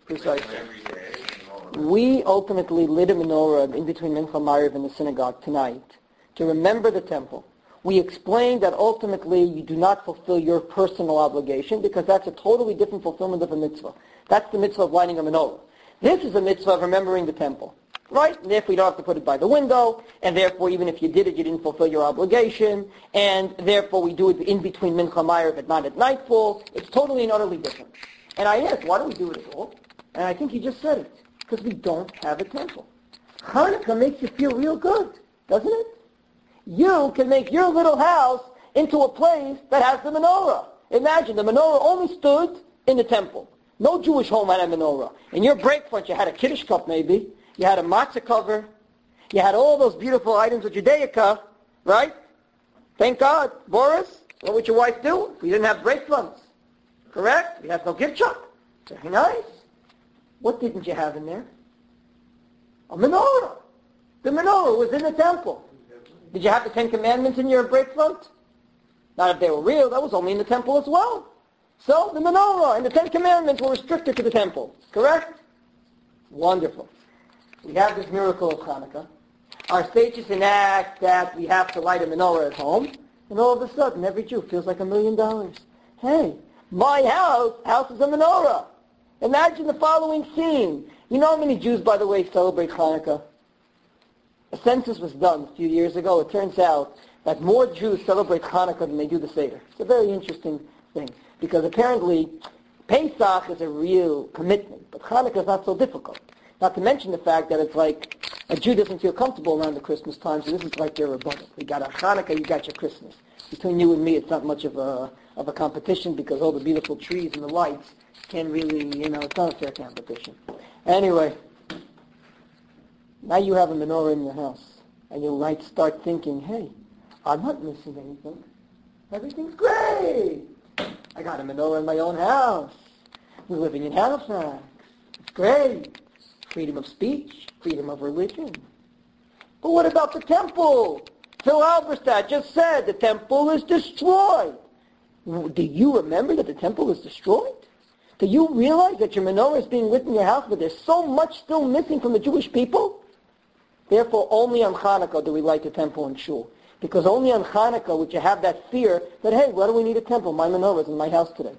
Precisely. We ultimately lit a menorah in between Mincha Ma'ariv and the synagogue tonight to remember the temple. We explained that ultimately you do not fulfill your personal obligation because that's a totally different fulfillment of a mitzvah. That's the mitzvah of lighting a menorah. This is a mitzvah of remembering the temple. Right? And therefore you don't have to put it by the window, and therefore even if you did it, you didn't fulfill your obligation, and therefore we do it in between Mincha Ma'ariv but not at nightfall. It's totally and utterly different. And I asked, why don't we do it at all? And I think he just said it. Because we don't have a temple. Hanukkah makes you feel real good, doesn't it? You can make your little house into a place that has the menorah. Imagine, the menorah only stood in the temple. No Jewish home had a menorah. In your break front, you had a Kiddush cup maybe. You had a matzah cover. You had all those beautiful items of Judaica, right? Thank God. Boris, what would your wife do if we didn't have break fronts? Correct? We have no gift shop. Very nice. What didn't you have in there? A menorah. The menorah was in the temple. Did you have the Ten Commandments in your break front? Not if they were real. That was only in the temple as well. So the menorah and the Ten Commandments were restricted to the temple. Correct? Wonderful. We have this miracle of Hanukkah. Our sages enact that we have to light a menorah at home. And all of a sudden, every Jew feels like $1 million. Hey, my house is a menorah. Imagine the following scene. You know how many Jews, by the way, celebrate Hanukkah? A census was done a few years ago. It turns out that more Jews celebrate Hanukkah than they do the Seder. It's a very interesting thing. Because apparently, Pesach is a real commitment. But Hanukkah is not so difficult. Not to mention the fact that it's like a Jew doesn't feel comfortable around the Christmas time, so this is like their rebuttal. You got a Hanukkah, you got your Christmas. Between you and me, it's not much of a competition because all the beautiful trees and the lights can't really, it's not a fair competition. Anyway, now you have a menorah in your house, and you might start thinking, hey, I'm not missing anything. Everything's great. I got a menorah in my own house. We're living in Halifax. It's great. Freedom of speech, freedom of religion. But what about the temple? Phil Halberstadt just said the temple is destroyed. Do you remember that the temple is destroyed? Do you realize that your menorah is being lit in your house, but there's so much still missing from the Jewish people? Therefore, only on Hanukkah do we light the temple and shul. Because only on Hanukkah would you have that fear that, hey, why do we need a temple? My menorah is in my house today.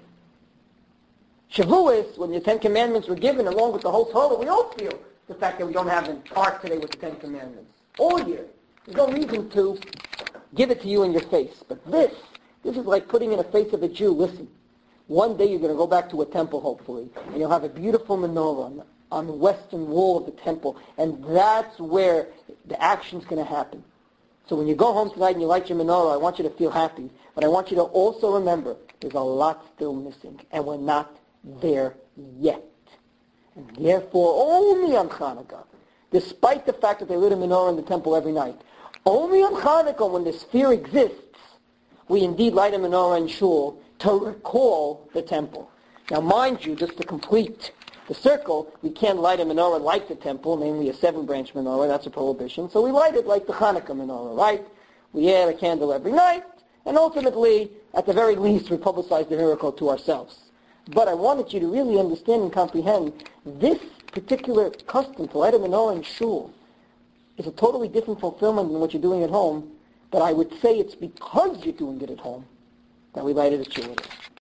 Shavuos, when the Ten Commandments were given along with the whole Torah, we all feel the fact that we don't have an ark today with the Ten Commandments. All year. There's no reason to give it to you in your face. But this is like putting in the face of a Jew, listen, one day you're going to go back to a temple, hopefully, and you'll have a beautiful menorah on the western wall of the temple, and that's where the action's going to happen. So when you go home tonight and you light your menorah, I want you to feel happy, but I want you to also remember there's a lot still missing, and we're not there yet. And therefore, only on Hanukkah, despite the fact that they lit a menorah in the temple every night, only on Hanukkah, when this fear exists, we indeed light a menorah in shul to recall the temple. Now, mind you, just to complete the circle, we can't light a menorah like the temple, namely a 7-branch menorah. That's a prohibition. So we light it like the Hanukkah menorah, right? We add a candle every night, and ultimately, at the very least, we publicize the miracle to ourselves. But I wanted you to really understand and comprehend this particular custom to light a menorah in shul is a totally different fulfillment than what you're doing at home. But I would say it's because you're doing it at home that we light it at shul.